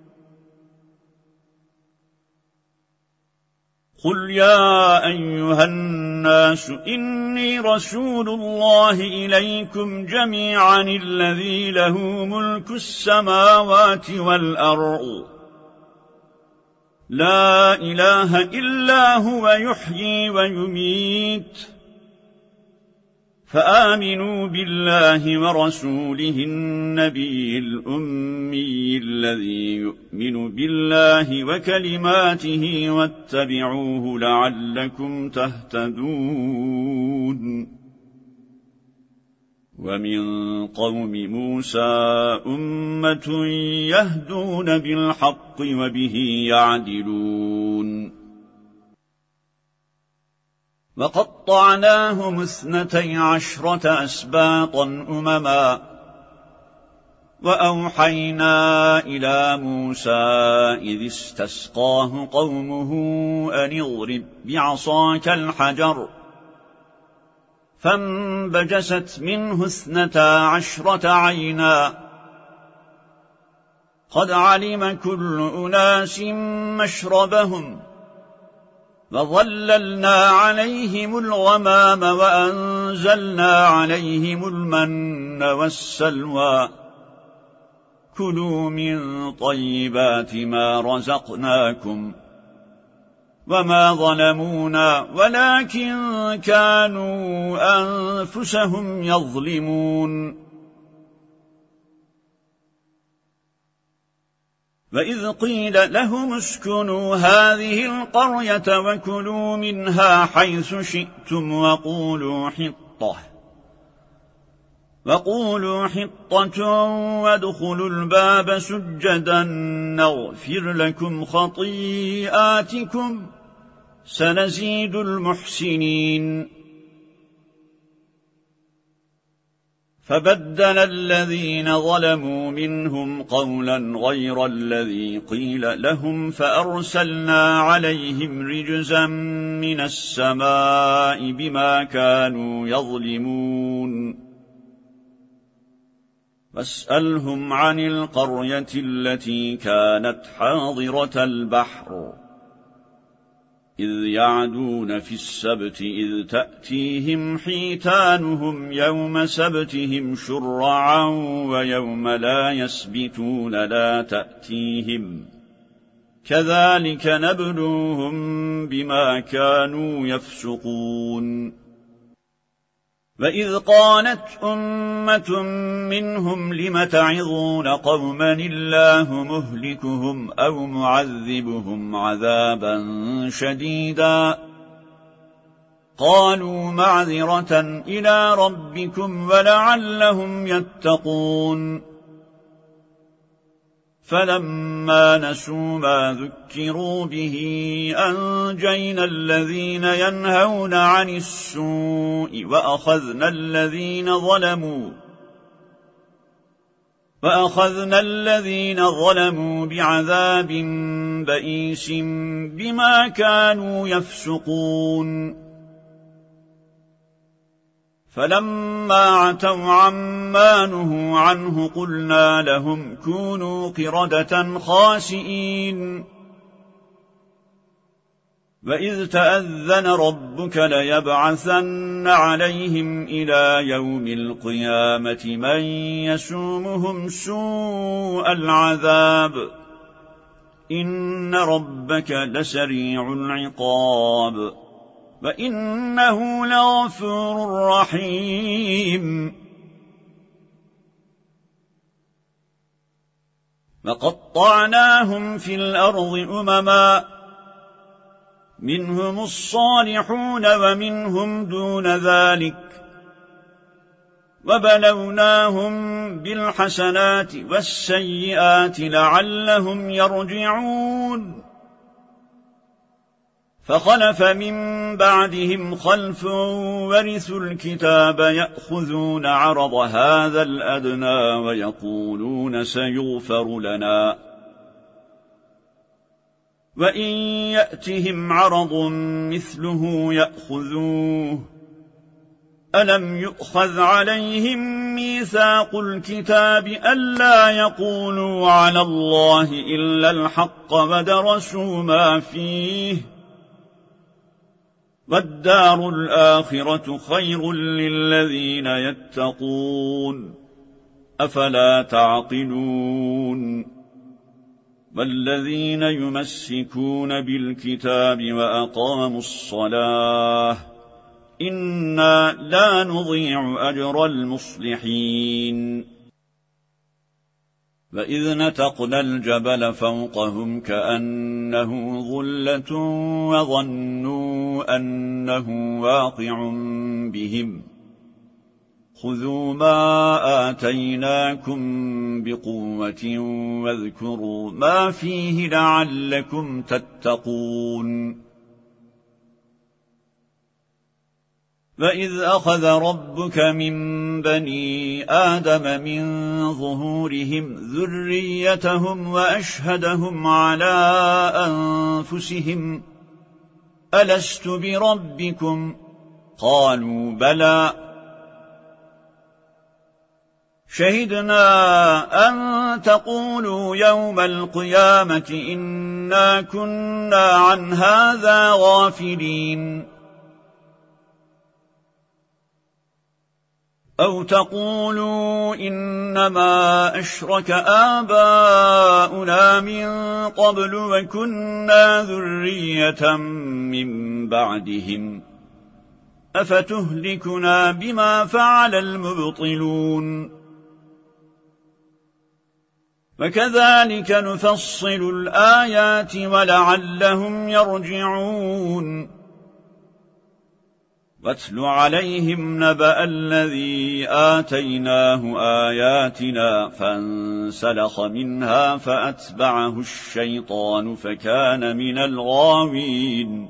قل يا أيها الناس إني رسول الله إليكم جميعا الذي له ملك السماوات والأرض لا إله إلا هو يحيي ويميت فآمنوا بالله ورسوله النبي الأمي الذي يؤمن بالله وكلماته واتبعوه لعلكم تهتدون. ومن قوم موسى أمة يهدون بالحق وبه يعدلون. وقطعناهم اثنتي عشرة أسباطا أمما وأوحينا إلى موسى إذ استسقاه قومه أن اضرب بعصاك الحجر فانبجست منه اثنتا عشرة عينا قد علم كل أناس مشربهم وظللنا عليهم الغمام وأنزلنا عليهم المن والسلوى كلوا من طيبات ما رزقناكم وما ظلمونا ولكن كانوا أنفسهم يظلمون. وإذ قيل لهم اسكنوا هذه القرية وكلوا منها حيث شئتم وقولوا حطة وقولوا حطة وادخلوا الباب سجدا نغفر لكم خطيئاتكم سنزيد المحسنين. فبدل الذين ظلموا منهم قولا غير الذي قيل لهم فأرسلنا عليهم رجزا من السماء بما كانوا يظلمون. واسألهم عن القرية التي كانت حاضرة البحر إذ يعدون في السبت إذ تأتيهم حيتانهم يوم سبتهم شرعا ويوم لا يسبتون لا تأتيهم كذلك نبلوهم بما كانوا يفسقون. وإذ قالت أمة منهم لم تعظون قوما الله مهلكهم أو معذبهم عذابا شديدا قالوا معذرة إلى ربكم ولعلهم يتقون. فلما نسوا ما ذكروا به أنجينا الذين ينهون عن السوء وأخذنا الذين ظلموا وأخذنا الذين ظلموا بعذاب بئيس بما كانوا يفسقون. فلما عتوا عما نهوا عنه قلنا لهم كونوا قردة خاسئين. وإذ تأذن ربك ليبعثن عليهم إلى يوم القيامة من يسومهم سوء العذاب إن ربك لسريع العقاب وإنه لغفور رحيم. وقطعناهم في الأرض أمما منهم الصالحون ومنهم دون ذلك وبلوناهم بالحسنات والسيئات لعلهم يرجعون. فخلف من بعدهم خلف ورثوا الكتاب يأخذون عرض هذا الأدنى ويقولون سيغفر لنا وَإِنْ يَأْتِهِمْ عَرَضٌ مِثْلُهُ يَأْخُذُوهُ أَلَمْ يُؤْخَذْ عَلَيْهِمْ مِيثَاقُ الْكِتَابِ أَلَّا يَقُولُوا عَلَى اللَّهِ إِلَّا الْحَقَّ وَدَرَسُوا مَا فِيهِ وَالدَّارُ الْآخِرَةُ خَيْرٌ لِلَّذِينَ يَتَّقُونَ أَفَلَا تَعْقِلُونَ وَالَّذِينَ يُمَسِّكُونَ بِالْكِتَابِ وَأَقَامُوا الصَّلَاةَ إِنَّا لَا نُضِيعُ أَجْرَ الْمُصْلِحِينَ وَإِذْ نَتَقْنَا الْجَبَلَ فَوْقَهُمْ كَأَنَّهُ ظُلَّةٌ وَظَنُّوا أَنَّهُ واقع بِهِمْ خُذُوا مَا آتَيْنَاكُمْ بِقُوَّةٍ وَاذْكُرُوا مَا فِيهِ لَعَلَّكُمْ تَتَّقُونَ وَإِذْ أَخَذَ رَبُّكَ مِنْ بَنِي آدَمَ مِنْ ظُهُورِهِمْ ذُرِّيَّتَهُمْ وَأَشْهَدَهُمْ عَلَى أَنفُسِهِمْ أَلَسْتُ بِرَبِّكُمْ قَالُوا بَلَى شَهِدْنَا أَن تَقُولُوا يَوْمَ الْقِيَامَةِ إِنَّا كُنَّا عَنْ هَذَا غَافِلِينَ أَوْ تَقُولُوا إِنَّمَا أَشْرَكَ آبَاؤُنَا مِنْ قَبْلُ وَكُنَّا ذُرِّيَّةً مِنْ بَعْدِهِمْ أَفَتُهْلِكُنَا بِمَا فَعَلَ الْمُبْطِلُونَ وَكَذَلِكَ نُفَصِّلُ الْآيَاتِ وَلَعَلَّهُمْ يَرْجِعُونَ وَاتْلُ عَلَيْهِمْ نَبَأَ الَّذِي آتَيْنَاهُ آيَاتِنَا فَانسَلَخَ مِنْهَا فَأَتْبَعَهُ الشَّيْطَانُ فَكَانَ مِنَ الْغَاوِينَ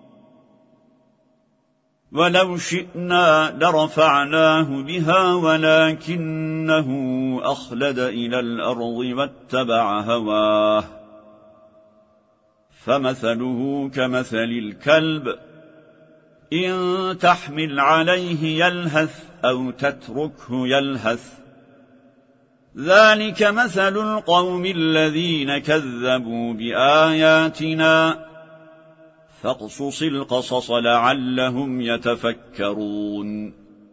وَلَوْ شِئْنَا لَرَفَعْنَاهُ بِهَا وَلَكِنَّهُ أَخْلَدَ إِلَى الْأَرْضِ وَاتَّبَعَ هَوَاهُ فَمَثَلُهُ كَمَثَلِ الْكَلْبِ إِن تَحْمِلْ عَلَيْهِ يَلْهَثْ أَوْ تَتْرُكْهُ يَلْهَثْ ذَلِكَ مَثَلُ الْقَوْمِ الَّذِينَ كَذَّبُوا بِآيَاتِنَا فاقصص القصص لعلهم يتفكرون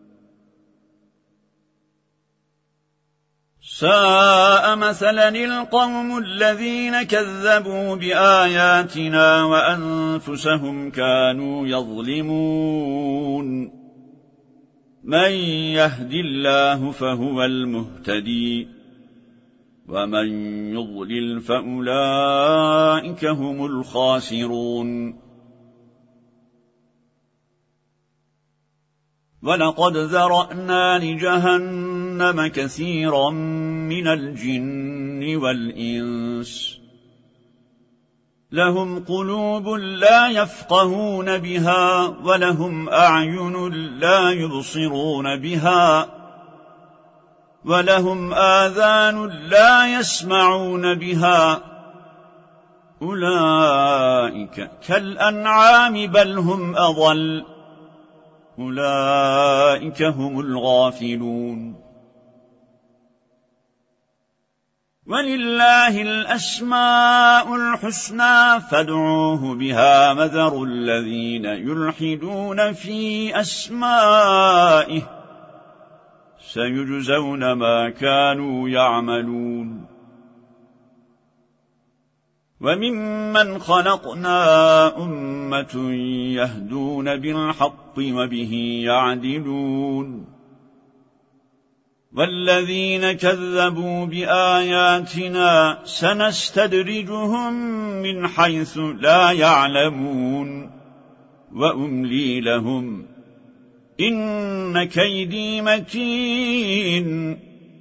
ساء مثلا القوم الذين كذبوا بآياتنا وأنفسهم كانوا يظلمون من يهد الله فهو المهتدي ومن يضلل فأولئك هم الخاسرون وَلَقَدْ ذَرَأْنَا لِجَهَنَّمَ كَثِيرًا مِنَ الْجِنِّ وَالْإِنسِ لَهُمْ قُلُوبٌ لَا يَفْقَهُونَ بِهَا وَلَهُمْ أَعْيُنٌ لَا يُبْصِرُونَ بِهَا وَلَهُمْ آذَانٌ لَا يَسْمَعُونَ بِهَا أُولَئِكَ كَالْأَنْعَامِ بَلْ هُمْ أَضَلُّ أولئك هم الغافلون ولله الأسماء الحسنى فادعوه بها وذروا الذين يلحدون في أسمائه سيجزون ما كانوا يعملون وممن خلقنا أمة يهدون بالحق وبه يعدلون والذين كذبوا بآياتنا سنستدرجهم من حيث لا يعلمون وأملي لهم إن كيدي متين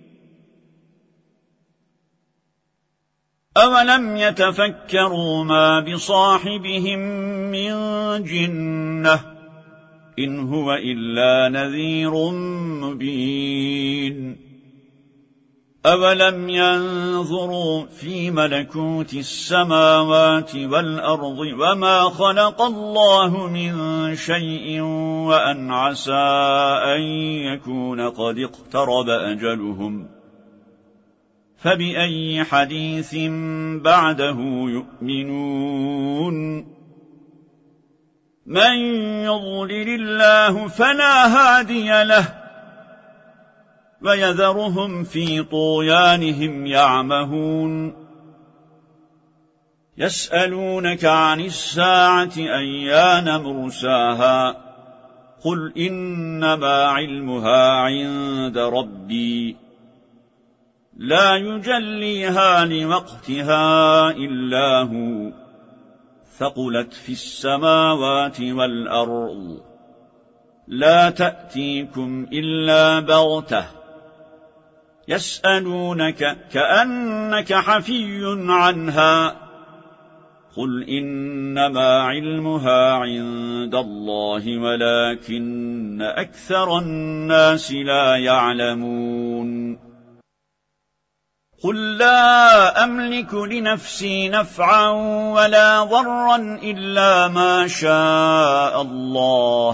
أولم يتفكروا ما بصاحبهم من جنة إن هو إلا نذير مبين أولم ينظروا في ملكوت السماوات والأرض وما خلق الله من شيء وأن عسى أن يكون قد اقترب أجلهم فبأي حديث بعده يؤمنون من يضلل الله فلا هادي له ويذرهم في طغيانهم يعمهون يسألونك عن الساعة أيان مرساها قل إنما علمها عند ربي لا يجليها لوقتها إلا هو ثقلت في السماوات والأرض لا تأتيكم إلا بغتة يسألونك كأنك حفي عنها قل إنما علمها عند الله ولكن أكثر الناس لا يعلمون قل لا أملك لنفسي نفعا ولا ضرا إلا ما شاء الله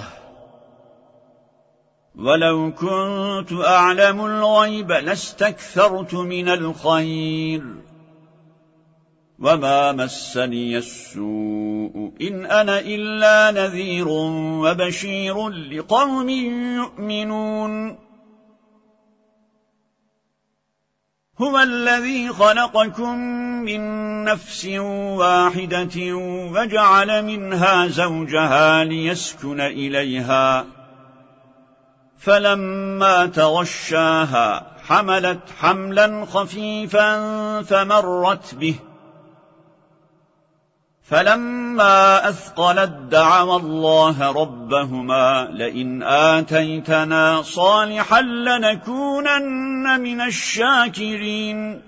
ولو كنت أعلم الغيب لاستكثرت من الخير وما مسني السوء إن أنا إلا نذير وبشير لقوم يؤمنون هو الذي خلقكم من نفس واحدة وجعل منها زوجها ليسكن إليها فلما تغشاها حملت حملا خفيفا فمرت به فلما أثقلت دعوا الله ربهما لئن آتيتنا صالحا لنكونن من الشاكرين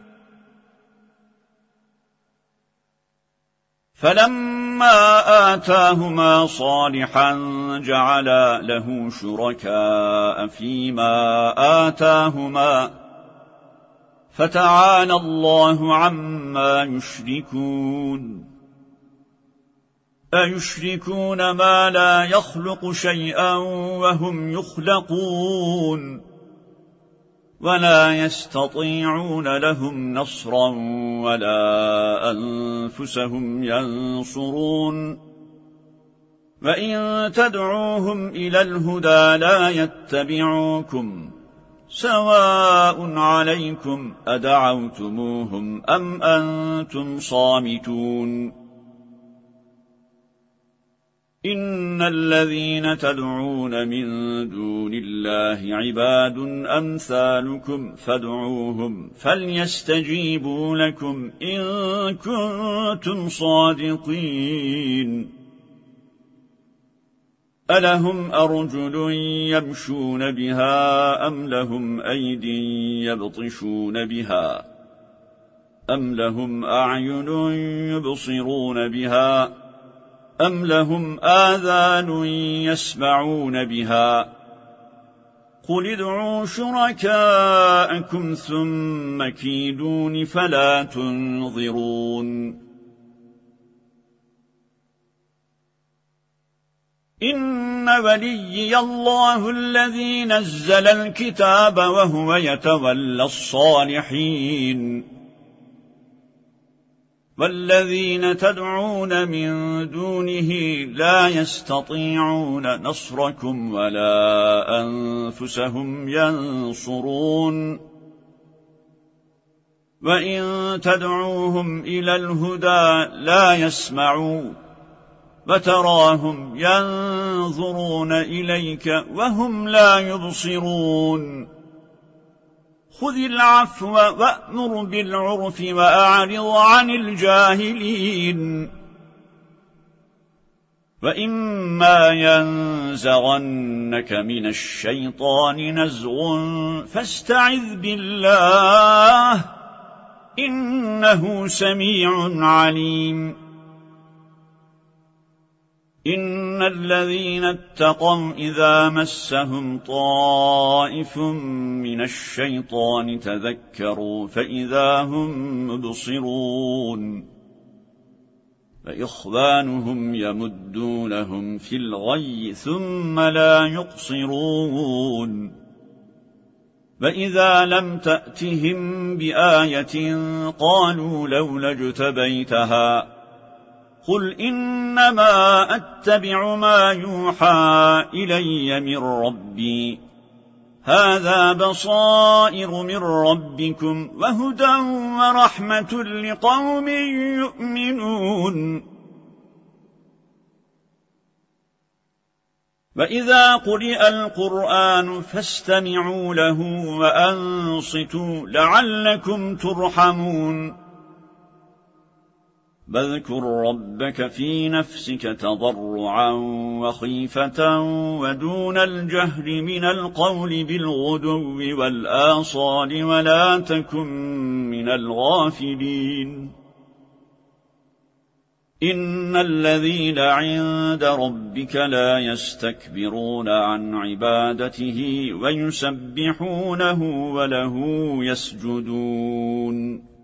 فلما آتاهما صالحا جعلا له شركاء فيما آتاهما فتعالى الله عما يشركون أيشركون ما لا يخلق شيئا وهم يخلقون ولا يستطيعون لهم نصرا ولا أنفسهم ينصرون وإن تدعوهم إلى الهدى لا يتبعوكم سواء عليكم أدعوتموهم أم أنتم صامتون إن الذين تدعون من دون الله عباد أمثالكم فادعوهم فليستجيبوا لكم إن كنتم صادقين ألهم أرجل يمشون بها أم لهم أيد يبطشون بها أم لهم أعين يبصرون بها أم لهم آذان يسمعون بها قل ادعوا شركاءكم ثم كيدون فلا تنظرون إن وليي الله الذي نزل الكتاب وهو يتولى الصالحين والذين تدعون من دونه لا يستطيعون نصركم ولا أنفسهم ينصرون وإن تدعوهم إلى الهدى لا يسمعوا وتراهم ينظرون إليك وهم لا يبصرون خذ العفو وأمر بالعرف وأعرض عن الجاهلين وإما ينزغنك من الشيطان نزغ فاستعذ بالله إنه سميع عليم إن الذين اتقوا إذا مسهم طائف من الشيطان تذكروا فإذا هم مبصرون فإخوانهم يمدونهم في الغي ثم لا يقصرون فإذا لم تأتهم بآية قالوا لولا اجتبيتها قل إنما أتبع ما يوحى إلي من ربي هذا بصائر من ربكم وهدى ورحمة لقوم يؤمنون وإذا قرئ القرآن فاستمعوا له وأنصتوا لعلكم ترحمون واذكر ربك في نفسك تضرعا وخيفة ودون الجهر من القول بالغدو والآصال ولا تكن من الغافلين إن الذين عند ربك لا يستكبرون عن عبادته ويسبحونه وله يسجدون